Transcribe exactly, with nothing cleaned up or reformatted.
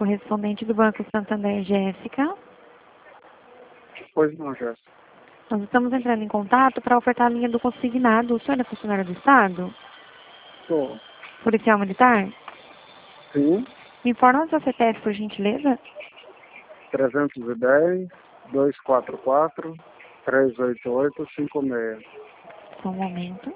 correspondente do Banco Santander, Jéssica. Pois não, Jéssica. Nós estamos entrando em contato para ofertar a linha do consignado. O senhor é funcionário do Estado? Sou. Policial militar? Sim. Me informa o seu C P F, por gentileza? trezentos e dez, duzentos e quarenta e quatro, trezentos e oitenta e oito, cinquenta e seis. Só um momento.